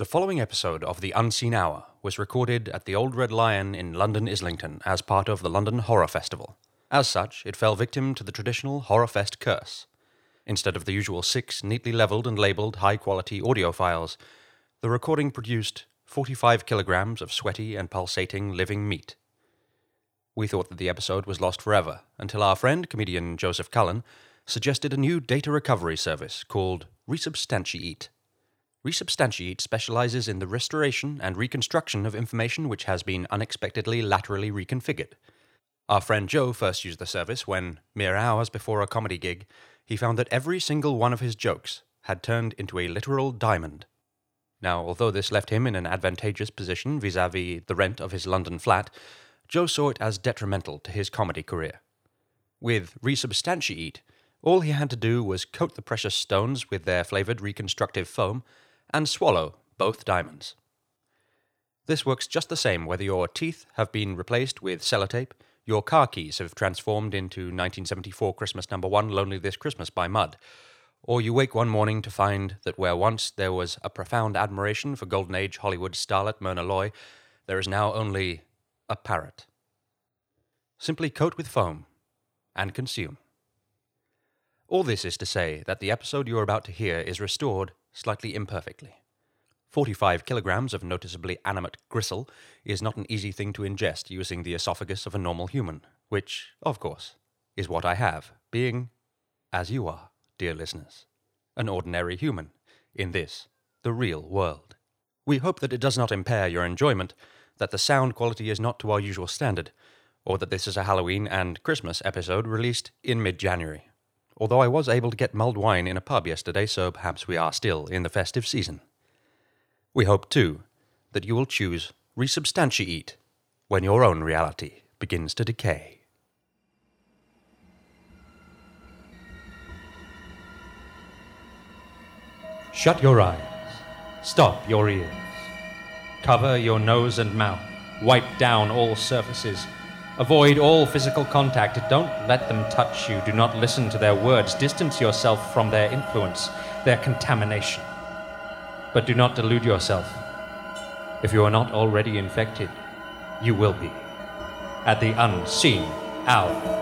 The following episode of The Unseen Hour was recorded at the Old Red Lion in London, Islington, as part of the London Horror Festival. As such, it fell victim to the traditional Horrorfest curse. Instead of the usual 6 neatly leveled and labeled high-quality audio files, the recording produced 45 kilograms of sweaty and pulsating living meat. We thought that the episode was lost forever, until our friend, comedian Joseph Cullen, suggested a new data recovery service called Resubstantiate. Resubstantiate specializes in the restoration and reconstruction of information which has been unexpectedly laterally reconfigured. Our friend Joe first used the service when, mere hours before a comedy gig, he found that every single one of his jokes had turned into a literal diamond. Now, although this left him in an advantageous position vis-à-vis the rent of his London flat, Joe saw it as detrimental to his comedy career. With Resubstantiate, all he had to do was coat the precious stones with their flavored reconstructive foam and swallow both diamonds. This works just the same whether your teeth have been replaced with sellotape, your car keys have transformed into 1974 Christmas No. 1 Lonely This Christmas by Mud, or you wake one morning to find that where once there was a profound admiration for Golden Age Hollywood starlet Myrna Loy, there is now only a parrot. Simply coat with foam and consume. All this is to say that the episode you are about to hear is restored slightly imperfectly. 45 kilograms of noticeably animate gristle is not an easy thing to ingest using the esophagus of a normal human, which, of course, is what I have, being, as you are, dear listeners, an ordinary human in this, the real world. We hope that it does not impair your enjoyment, that the sound quality is not to our usual standard, or that this is a Halloween and Christmas episode released in mid-January. Although I was able to get mulled wine in a pub yesterday, so perhaps we are still in the festive season. We hope, too, that you will choose Resubstantiate when your own reality begins to decay. Shut your eyes. Stop your ears. Cover your nose and mouth. Wipe down all surfaces. Avoid all physical contact. Don't let them touch you. Do not listen to their words. Distance yourself from their influence, their contamination. But do not delude yourself. If you are not already infected, you will be. At the Unseen Hour.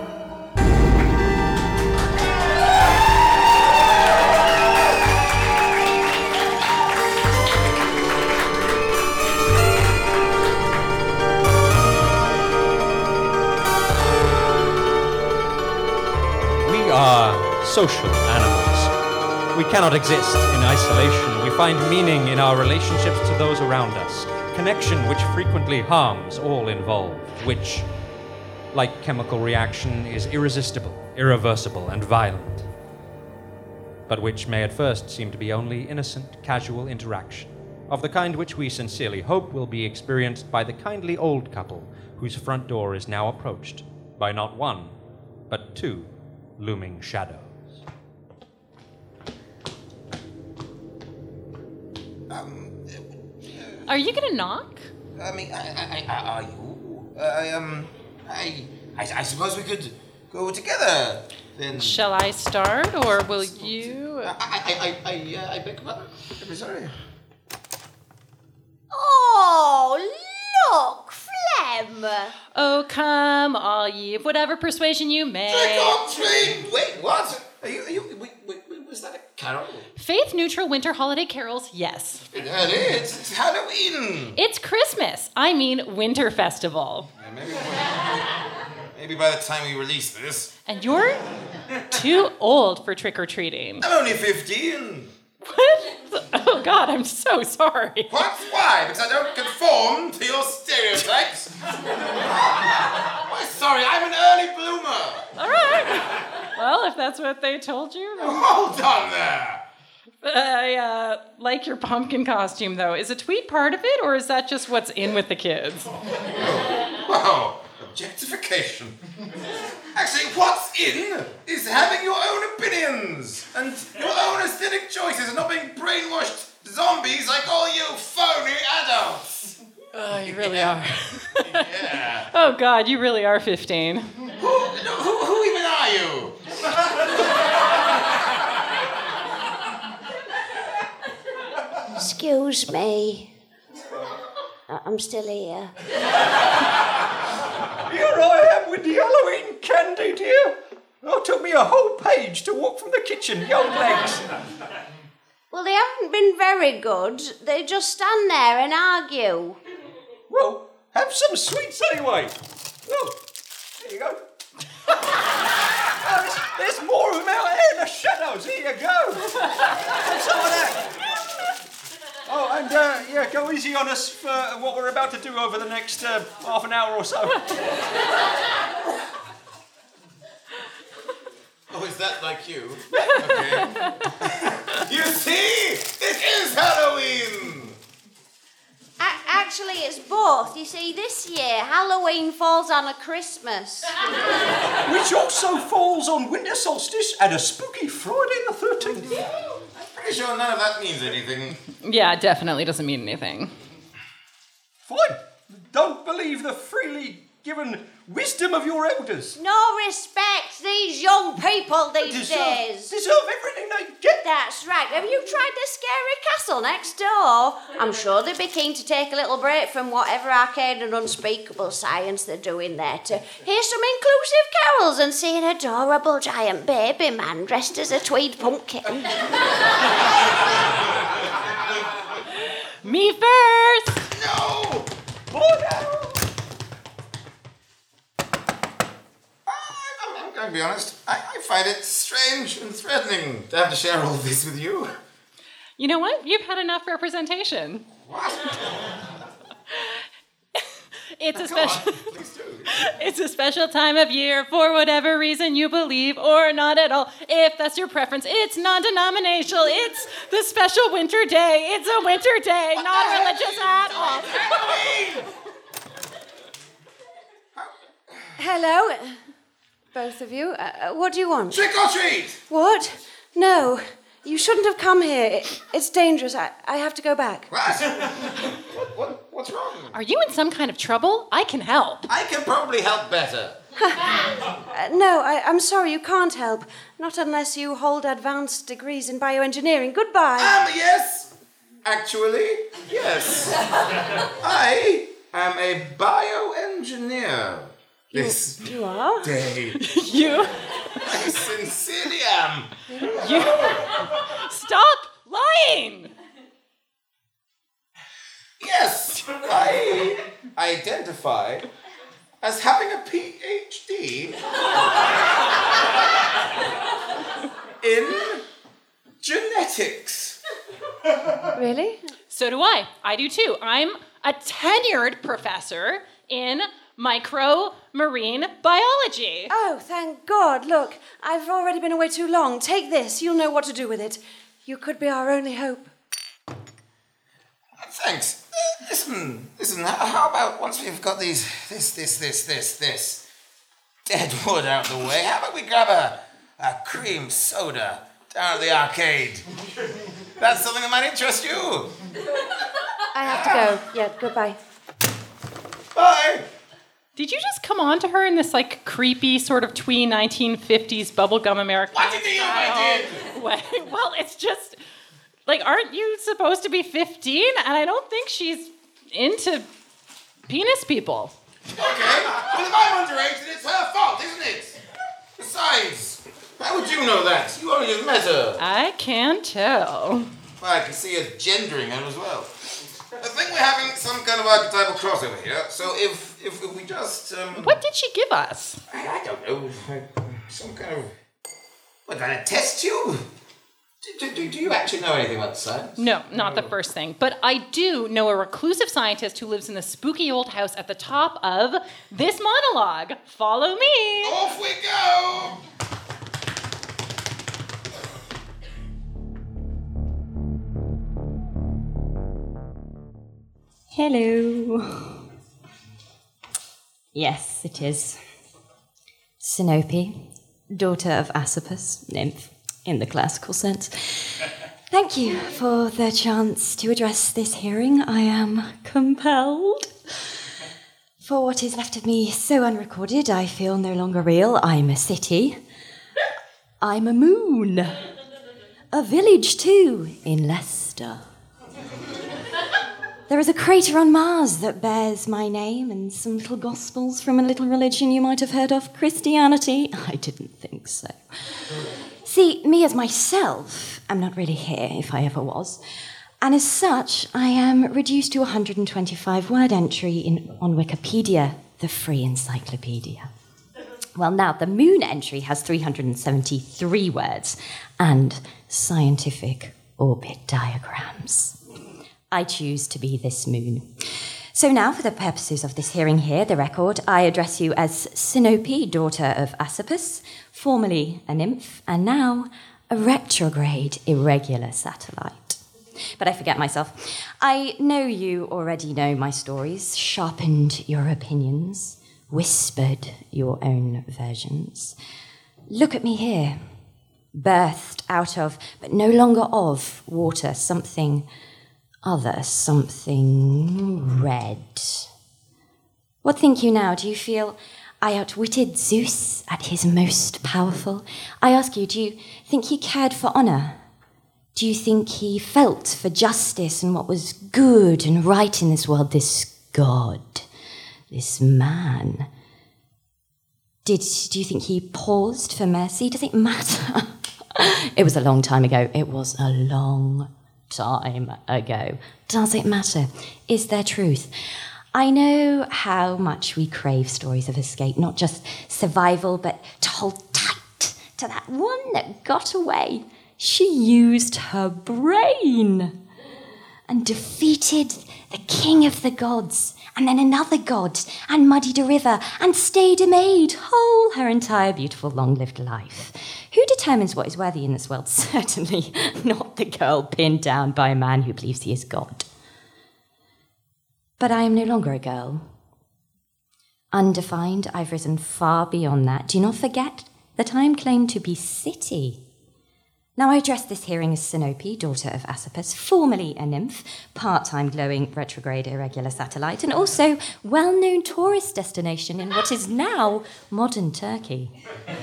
We are social animals. We cannot exist in isolation. We find meaning in our relationships to those around us. Connection which frequently harms all involved, which, like chemical reaction, is irresistible, irreversible, and violent, but which may at first seem to be only innocent, casual interaction, of the kind which we sincerely hope will be experienced by the kindly old couple whose front door is now approached by not one, but 2 looming shadows. Are you gonna knock? Are you? I suppose we could go together, then. Shall I start, or will you? I beg your pardon. I'm sorry. Oh, look, Flem! Oh, come, all ye, of whatever persuasion you may. Trick or treat! Wait, what? Wait, was that a carol? Faith-neutral winter holiday carols, yes. That is. It's Halloween. It's Christmas. I mean, winter festival. Maybe by the time we release this. And you're too old for trick-or-treating. I'm only 15. What? Oh, God, I'm so sorry. What? Why? Because I don't conform to your stereotypes? Why, sorry, I'm an early bloomer. All right. Well, if that's what they told you. Then... Hold on there. I like your pumpkin costume, though. Is a tweet part of it, or is that just what's in with the kids? Wow, objectification. Actually, what's in is having your own opinions and your own aesthetic choices and not being brainwashed zombies like all you phony adults. Oh, you really are. Yeah. Oh, God, you really are 15. Who even are you? Excuse me. I'm still here. Here I am with the Halloween candy, dear. Oh, it took me a whole page to walk from the kitchen, the old legs. Well, they haven't been very good. They just stand there and argue. Well, have some sweets anyway. Oh, there you go. Oh, there's more of them out here in the shadows. Here you go. Have some of that. Oh, and go easy on us for what we're about to do over the next half an hour or so. Oh, is that like you? Okay. You see? It is Halloween! Actually, it's both. You see, this year, Halloween falls on a Christmas. Which also falls on winter solstice and a spooky Friday the 13th. I'm pretty sure none of that means anything. Yeah, it definitely doesn't mean anything. Fine. Don't believe the freely given wisdom of your elders. No respect these young people these days. Deserve everything they get. That's right. Have you tried the scary castle next door? I'm sure they'd be keen to take a little break from whatever arcane and unspeakable science they're doing there to hear some inclusive carols and see an adorable giant baby man dressed as a tweed pumpkin. Me first! No! Oh, no. I'm going to be honest. I find it strange and threatening to have to share all this with you. You know what? You've had enough representation. What? It's a Come on, special please do. It's a special time of year for whatever reason you believe or not at all. If that's your preference, it's non-denominational. It's the special winter day. It's a winter day, not religious at all. Hello, both of you. What do you want? Trick or treat! What? No, you shouldn't have come here. It's dangerous. I have to go back. What's wrong? Are you in some kind of trouble? I can help. I can probably help better. No, I'm sorry, you can't help. Not unless you hold advanced degrees in bioengineering. Goodbye. Yes. Actually, yes. I am a bioengineer. You are? Day. You I sincerely am. stop lying. Yes, I identify as having a PhD in genetics. Really? So do I. I do too. I'm a tenured professor in micro-marine biology. Oh, thank God. Look, I've already been away too long. Take this. You'll know what to do with it. You could be our only hope. Thanks. Listen, how about once we've got this dead wood out of the way, how about we grab a cream soda down at the arcade? That's something that might interest you. I have to go. Yeah, goodbye. Bye. Did you just come on to her in this like creepy sort of tween 1950s bubblegum American What did you think I did? way? Well, it's just like, aren't you supposed to be 15? And I don't think she's into penis people. Okay. Well, if I'm underage, then it's her fault, isn't it? Besides, how would you know that? You only just met her. I can tell. Well, I can see her gendering her as well. I think we're having some kind of archetypal crossover here. So if we just What did she give us? I don't know, some kind of what, a test tube? Do you actually know anything about science? No, not the first thing. But I do know a reclusive scientist who lives in the spooky old house at the top of this monologue. Follow me. Off we go! Hello. Yes, it is. Sinope, daughter of Asopus, nymph, in the classical sense. Thank you for the chance to address this hearing. I am compelled. For what is left of me so unrecorded, I feel no longer real. I'm a city. I'm a moon. A village, too, in Leicester. There is a crater on Mars that bears my name and some little gospels from a little religion you might have heard of, Christianity. I didn't think so. See, me as myself, I'm not really here, if I ever was. And as such, I am reduced to a 125-word entry on Wikipedia, the free encyclopedia. Well, now, the moon entry has 373 words and scientific orbit diagrams. I choose to be this moon. So now, for the purposes of this hearing here, the record, I address you as Sinope, daughter of Asopus, formerly a nymph, and now a retrograde irregular satellite. But I forget myself. I know you already know my stories, sharpened your opinions, whispered your own versions. Look at me here, birthed out of, but no longer of, water, something other, something red. What think you now? Do you feel I outwitted Zeus at his most powerful? I ask you, do you think he cared for honour? Do you think he felt for justice and what was good and right in this world, this God, this man? Do you think he paused for mercy? Does it matter? It was a long time ago. It was a long time ago. Does it matter? Is there truth? I know how much we crave stories of escape, not just survival, but to hold tight to that one that got away. She used her brain and defeated the king of the gods, and then another god, and muddied a river, and stayed a maid whole her entire beautiful long-lived life. Who determines what is worthy in this world? Certainly not the girl pinned down by a man who believes he is God. But I am no longer a girl. Undefined, I've risen far beyond that. Do not forget that I am claimed to be city. Now I address this hearing as Sinope, daughter of Asopus, formerly a nymph, part-time glowing retrograde irregular satellite, and also well-known tourist destination in what is now modern Turkey.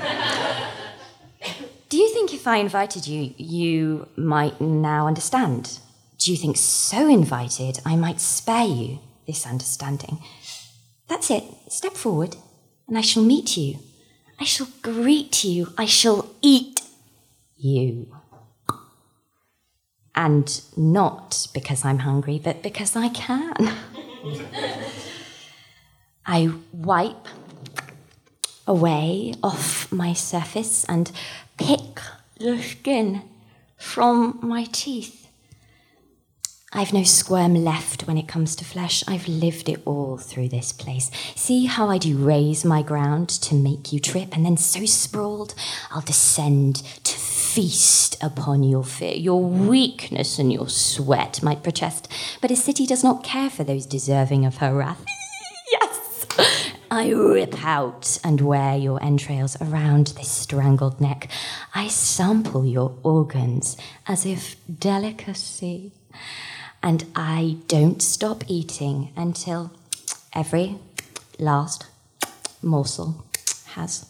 Do you think if I invited you, you might now understand? Do you think so invited I might spare you this understanding? That's it. Step forward, and I shall meet you. I shall greet you. I shall eat you. And not because I'm hungry, but because I can. I wipe away off my surface and pick the skin from my teeth. I've no squirm left when it comes to flesh. I've lived it all through this place. See how I do raise my ground to make you trip, and then so sprawled, I'll descend to feast upon your fear. Your weakness and your sweat might protest, but a city does not care for those deserving of her wrath. Yes! I rip out and wear your entrails around this strangled neck. I sample your organs as if delicacy. And I don't stop eating until every last morsel has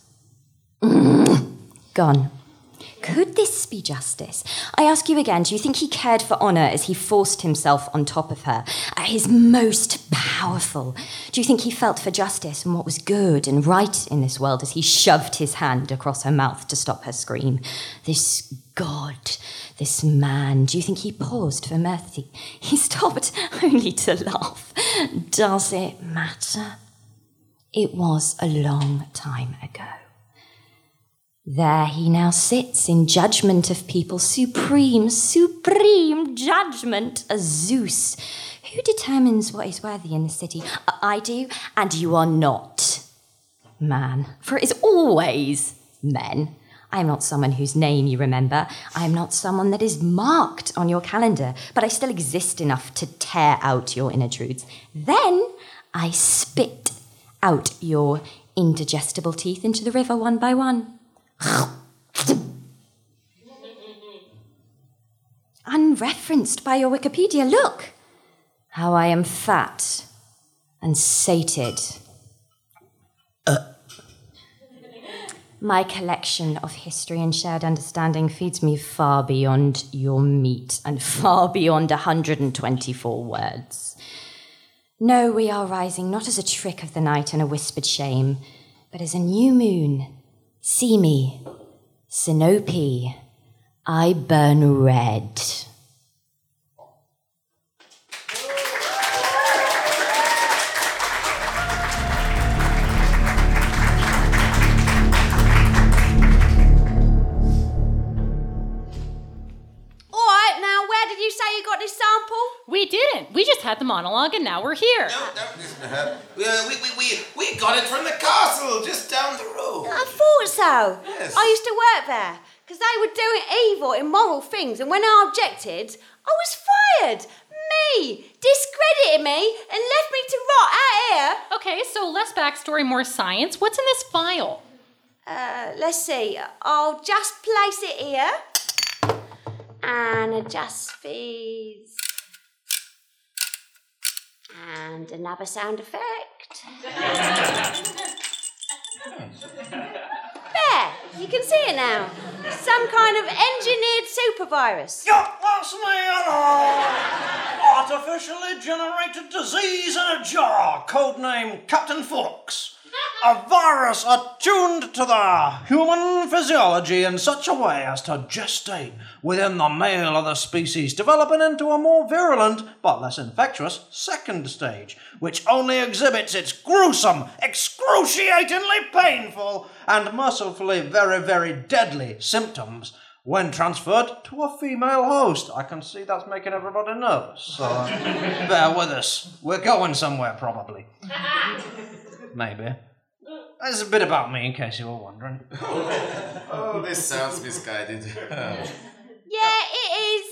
gone. Could this be justice? I ask you again, do you think he cared for honour as he forced himself on top of her, at his most powerful? Do you think he felt for justice and what was good and right in this world as he shoved his hand across her mouth to stop her scream? This God, this man, do you think he paused for mercy? He stopped only to laugh. Does it matter? It was a long time ago. There he now sits in judgment of people, supreme judgment, as Zeus. Who determines what is worthy in the city? I do, and you are not, man. For it is always men. I am not someone whose name you remember. I am not someone that is marked on your calendar, but I still exist enough to tear out your inner truths. Then I spit out your indigestible teeth into the river one by one. Unreferenced by your Wikipedia. Look how I am fat and sated. My collection of history and shared understanding feeds me far beyond your meat and far beyond 124 words. No, we are rising not as a trick of the night and a whispered shame, but as a new moon. See me, Sinope. I burn red. We didn't. We just had the monologue and now we're here. No, listen to her. We got it from the castle just down the road. I thought so. Yes. I used to work there because they were doing evil, immoral things, and when I objected, I was fired. Me! Discredited me and left me to rot out here. Okay, so less backstory, more science. What's in this file? Let's see. I'll just place it here and adjust these. And another sound effect. There, you can see it now. Some kind of engineered super virus. Yeah, that's me, artificially generated disease in a jar, codenamed Captain Fox. A virus attuned to the human physiology in such a way as to gestate within the male of the species, developing into a more virulent but less infectious second stage, which only exhibits its gruesome, excruciatingly painful, and mercifully very, very deadly symptoms when transferred to a female host. I can see that's making everybody nervous, so bear with us. We're going somewhere, probably. Maybe. There's a bit about me, in case you were wondering. Oh, this sounds misguided. Yeah, it is.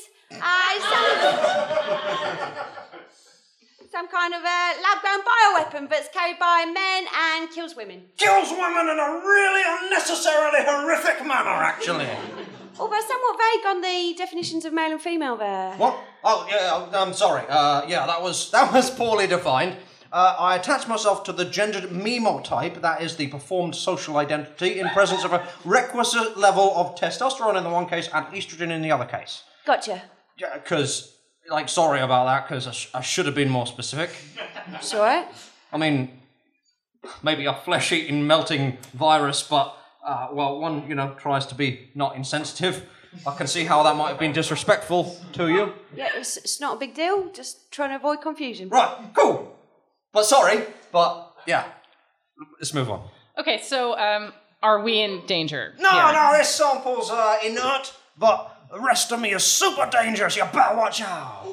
Some kind of lab-grown bioweapon that's carried by men and kills women. Kills women in a really unnecessarily horrific manner, actually. Although somewhat vague on the definitions of male and female there. What? Oh, yeah, I'm sorry. Yeah, that was poorly defined. I attach myself to the gendered memotype, that is the performed social identity, in presence of a requisite level of testosterone in the one case and estrogen in the other case. Gotcha. Yeah, because, sorry about that, because I should have been more specific. It's alright. I mean, maybe a flesh-eating, melting virus, but, one, tries to be not insensitive. I can see how that might have been disrespectful to you. Yeah, it's not a big deal, just trying to avoid confusion. Right, cool. But sorry, but yeah, let's move on. Okay, so are we in danger? No, this sample's inert, but the rest of me is super dangerous. You better watch out.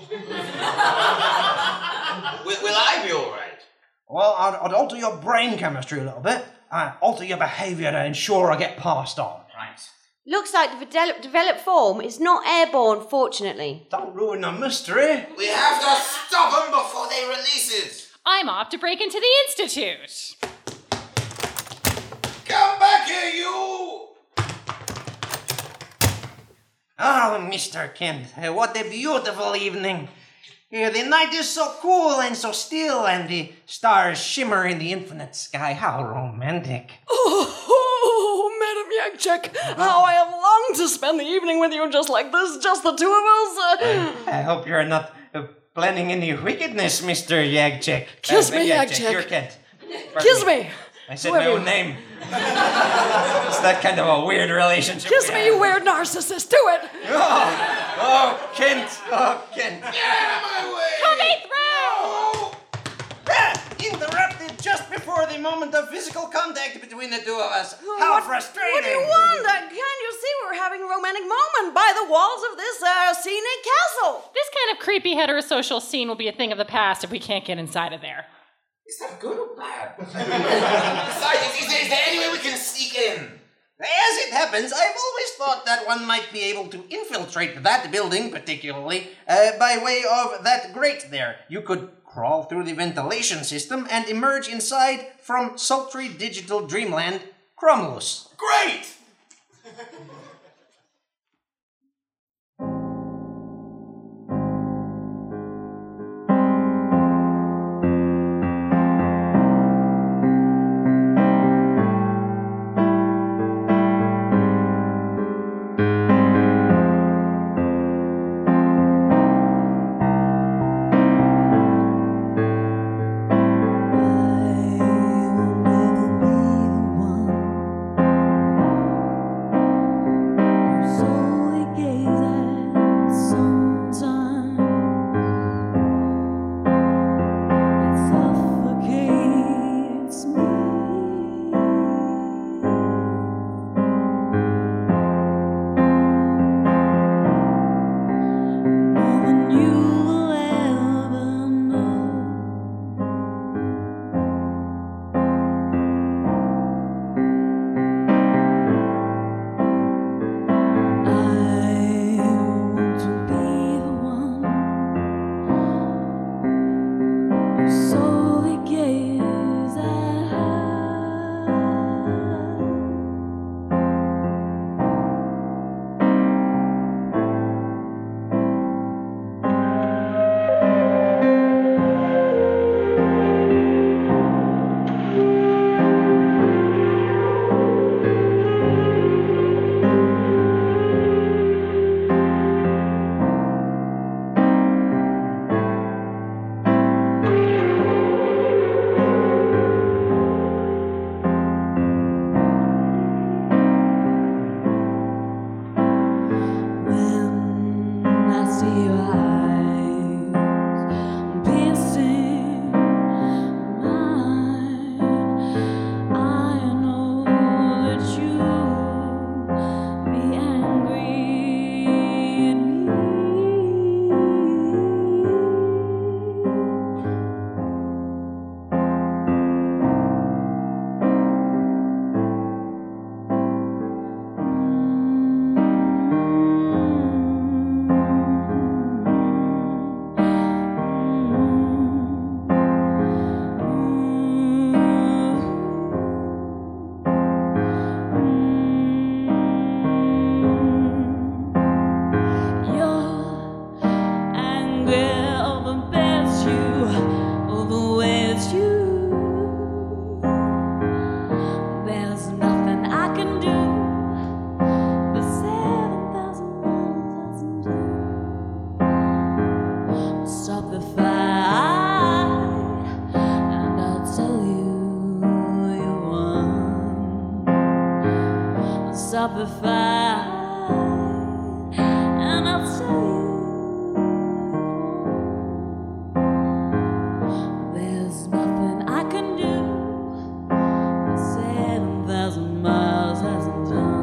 Will I be all right? Well, I'd alter your brain chemistry a little bit, alter your behaviour to ensure I get passed on. Right. Looks like the developed form is not airborne, fortunately. Don't ruin the mystery. We have to stop them before they release it. I'm off to break into the Institute. Come back here, you! Oh, Mr. Kent, what a beautiful evening. The night is so cool and so still, and the stars shimmer in the infinite sky. How romantic. Oh, Madam Yagchek, how I have longed to spend the evening with you just like this, just the two of us. I hope you're not planning any wickedness, Mr. Yagchek. Kiss me, Yagchek. You're Kent. Kiss me. I said my own name. It's that kind of a weird relationship. Kiss me, you weird narcissist. Do it. Oh, Kent. Oh, Kent. Get out of my way! Coming through! Interrupted just before the moment of physical contact between the two of us. How frustrating. What do you want? Can't you see we're having a romantic moment by the walls of this scenic castle? This kind of creepy heterosocial scene will be a thing of the past if we can't get inside of there. Is that good or bad? Besides, is there any way we can sneak in? As it happens, I've always thought that one might be able to infiltrate that building, particularly, by way of that grate there. You could crawl through the ventilation system and emerge inside from sultry digital dreamland Cromulus. Great! the fight, and I'll tell you you won. Stop the fight, and I'll tell you there's nothing I can do. 7,000 miles hasn't done.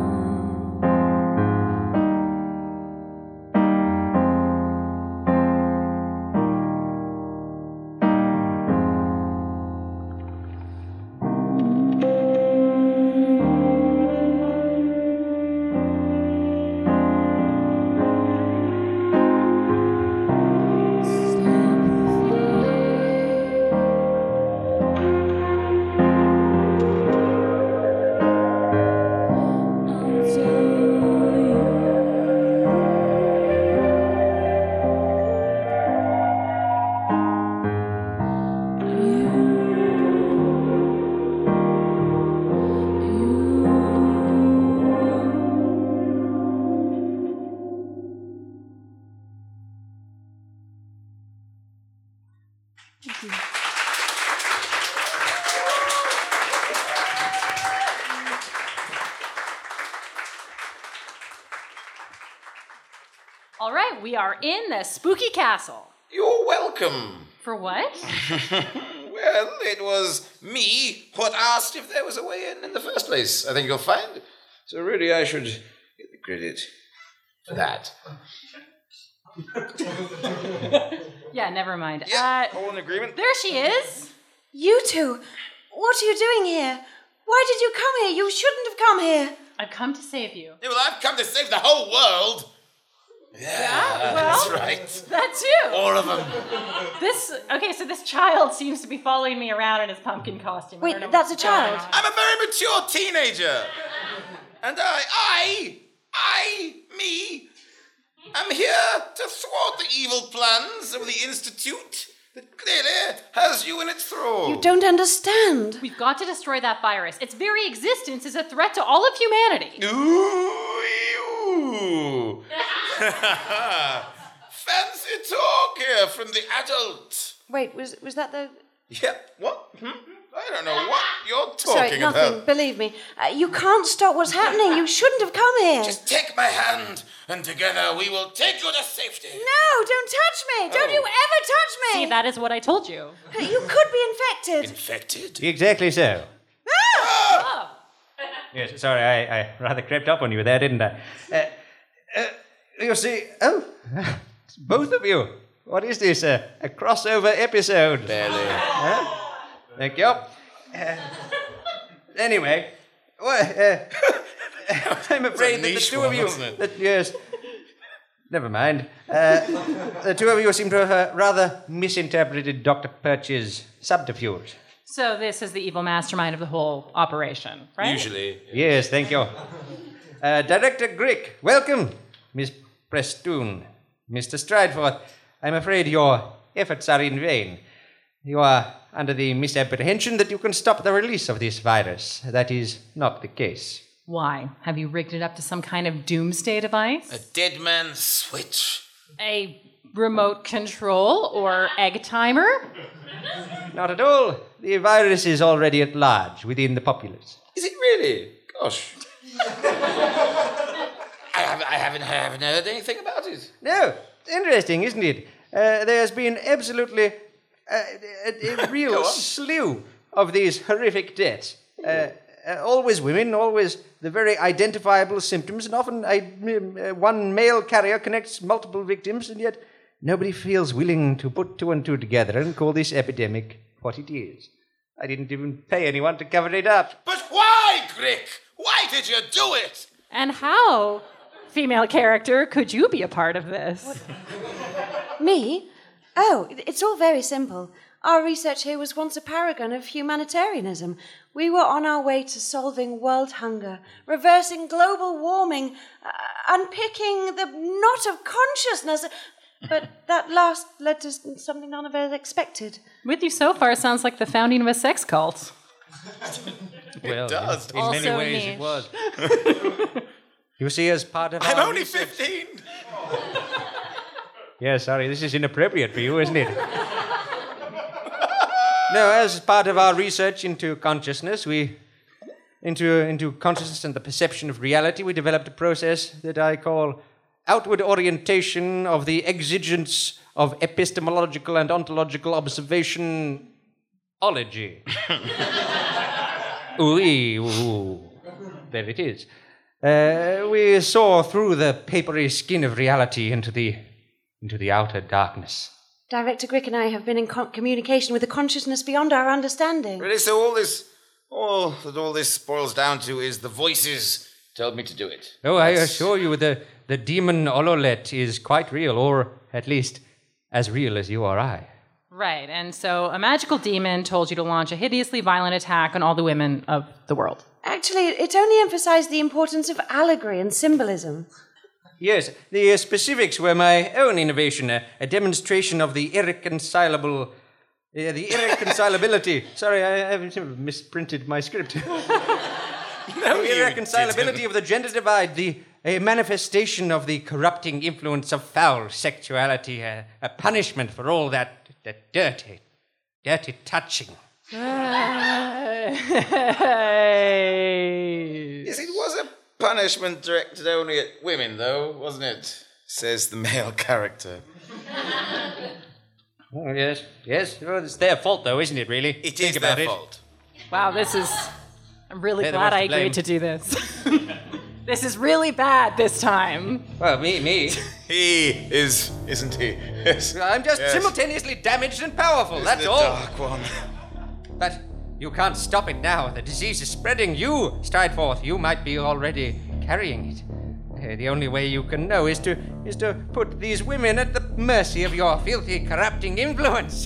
All right, we are in the spooky castle. You're welcome. For what? Well, it was me what asked if there was a way in the first place. I think you'll find. So really, I should get the credit for that. Yeah, never mind. Yeah, all in agreement. There she is. You two, what are you doing here? Why did you come here? You shouldn't have come here. I've come to save you. Yeah, well, I've come to save the whole world. Yeah, well, that's right. That too. All of them. So this child seems to be following me around in his pumpkin costume. Wait, that's a child? I'm a very mature teenager. And me, I'm here to thwart the evil plans of the Institute that clearly has you in its thrall. You don't understand. We've got to destroy that virus. Its very existence is a threat to all of humanity. Ooh. Fancy talk here from the adult. Wait, was that the... Yeah, what? I don't know what you're talking Sorry, nothing. about. Believe me. You can't stop what's happening. You shouldn't have come here. Just take my hand, and together we will take you to safety. No, don't touch me. Don't you ever touch me. See, that is what I told you. You could be infected. Infected? Exactly so. Oh. Yes, sorry, I rather crept up on you there, didn't I? You see, it's both of you. What is this, a crossover episode? Barely. Thank you. Anyway, I'm afraid that the two of you... Yes, never mind. The two of you seem to have rather misinterpreted Dr. Perch's subterfuge. So this is the evil mastermind of the whole operation, right? Usually. Yes, thank you. Director Grick, welcome. Miss Prestoon, Mr. Strideforth, I'm afraid your efforts are in vain. You are under the misapprehension that you can stop the release of this virus. That is not the case. Why? Have you rigged it up to some kind of doomsday device? A dead man's switch. A remote control or egg timer? Not at all. The virus is already at large within the populace. Is it really? Gosh. I haven't heard anything about it. No, it's interesting, isn't it? There has been absolutely a real slew of these horrific deaths. Always women, always the very identifiable symptoms, and often one male carrier connects multiple victims, and yet nobody feels willing to put two and two together and call this epidemic what it is. I didn't even pay anyone to cover it up. But why, Grick? Why did you do it? And how, female character, could you be a part of this? Me? Oh, it's all very simple. Our research here was once a paragon of humanitarianism. We were on our way to solving world hunger, reversing global warming, unpicking the knot of consciousness. But that last led to something none of us expected. With you so far sounds like the founding of a sex cult. Well, it does. In many Also ways niche. it was. You see, as part of I'm our only research- 15. Yeah, sorry, this is inappropriate for you, isn't it? No, as part of our research into consciousness, into consciousness and the perception of reality, we developed a process that I call outward orientation of the exigence of epistemological and ontological observationology. Ooh, there it is. We saw through the papery skin of reality into the outer darkness. Director Grick and I have been in communication with a consciousness beyond our understanding. Really? So all this boils down to is the voices told me to do it. Oh, I assure you, the demon Ololet is quite real, or at least as real as you or I. Right, and so a magical demon told you to launch a hideously violent attack on all the women of the world. Actually, it only emphasized the importance of allegory and symbolism. Yes, the specifics were my own innovation, a demonstration of the irreconcilability. Sorry, I misprinted my script. The irreconcilability of the gender divide, a manifestation of the corrupting influence of foul sexuality, a punishment for all that dirty touching. Yes, it was a punishment directed only at women, though, wasn't it? Says the male character. Oh, yes. Well, it's their fault, though, isn't it, really? It is their fault. Wow, I'm really They're the glad ones I to blame. agreed to do this. This is really bad this time. Well, me. He is, isn't he? Yes. I'm just simultaneously damaged and powerful, that's the all. Dark one. But you can't stop it now. The disease is spreading. You, Strideforth, you might be already carrying it. The only way you can know is to put these women at the mercy of your filthy, corrupting influence.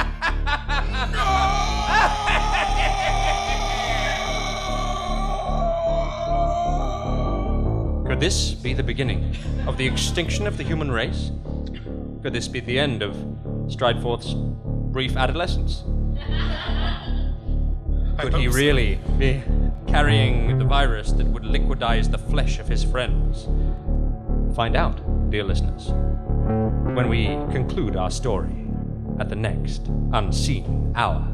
Could this be the beginning of the extinction of the human race? Could this be the end of Strideforth's brief adolescence? Could he really be carrying the virus that would liquidize the flesh of his friends? Find out, dear listeners, when we conclude our story at the next Unseen Hour.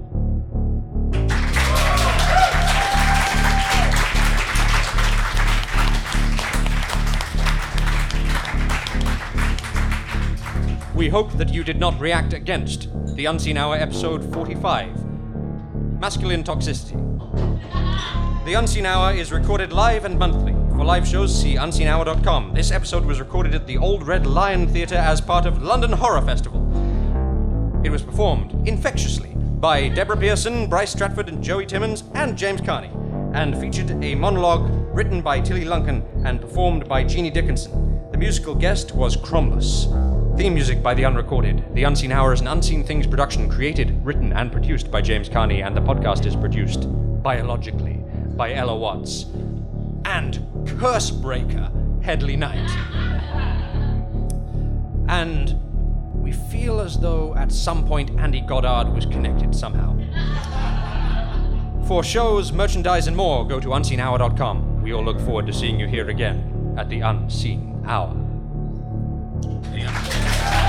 We hope that you did not react against the Unseen Hour episode 45, Masculine Toxicity. The Unseen Hour is recorded live and monthly. For live shows, see unseenhour.com. This episode was recorded at the Old Red Lion Theatre as part of London Horror Festival. It was performed infectiously by Deborah Pearson, Bryce Stratford, and Joey Timmons, and James Carney, and featured a monologue written by Tilly Lunken and performed by Jeannie Dickinson. The musical guest was Cromless. Theme music by The Unrecorded. The Unseen Hour is an Unseen Things production created, written, and produced by James Carney, and the podcast is produced biologically by Ella Watts and Cursebreaker Headley Knight. And we feel as though at some point Andy Goddard was connected somehow. For shows, merchandise, and more, go to unseenhour.com. We all look forward to seeing you here again at the Unseen Hour. Yeah.